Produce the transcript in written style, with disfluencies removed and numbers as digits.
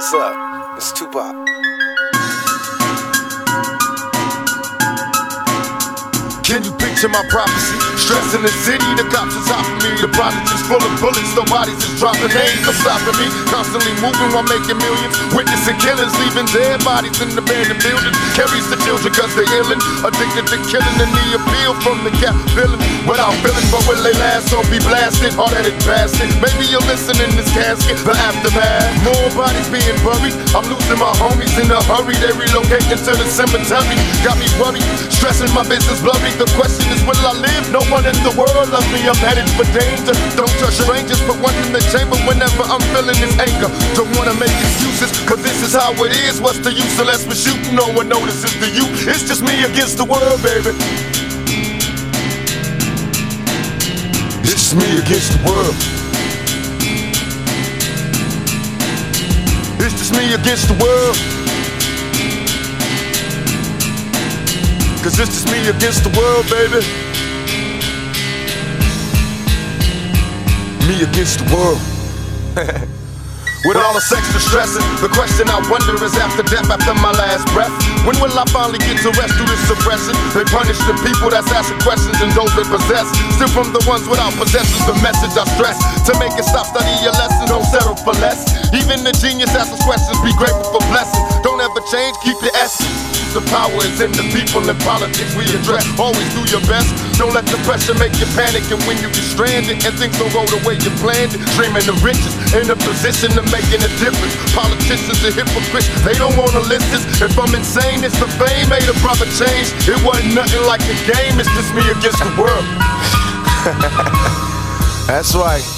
What's up? It's Tupac. Can you picture my prophecy? Stress in the city, the cops is hopping me. The project is full of bullets, nobody's just dropping. They ain't no stopping me. Constantly moving while making millions. Witnessing killings, leaving dead bodies in abandoned buildings. Carries the children cause they're illin'. Addicted to killing and the appeal from the cap villain. Without feeling, but will they last or be blasted? Hard-headed bastard. Maybe you'll listen in this casket, the aftermath. More bodies being buried. I'm losing my homies in a hurry. They relocating to the cemetery. Got me worried, stressing my business blurry. The question is, will I live? No one in the world loves me, I'm headed for danger. Don't trust strangers, put one in the chamber whenever I'm feeling this anger. Don't wanna make excuses, cause this is how it is. What's the use unless we're shooting? No one notices the you. It's just me against the world, baby. It's just me against the world. It's just me against the world. Cause it's just me against the world, baby. Me against the world. With all this extra stressing, the question I wonder is after death, after my last breath, when will I finally get to rest through this suppression? They punish the people that's asking questions and those they possess. Still from the ones without possessions, the message I stress. To make it stop, study your lesson, don't settle for less. Even the genius asks questions, be grateful for blessings. Don't ever change, keep your essence. The power is in the people and politics we address. Always do your best, don't let the pressure make you panic. And when you get stranded and things don't go the way you planned it, dreaming the riches, in a position of making a difference. Politicians are hypocrites, they don't wanna listen. If I'm insane, it's the fame made a brother change. It wasn't nothing like a game, it's just me against the world. That's right.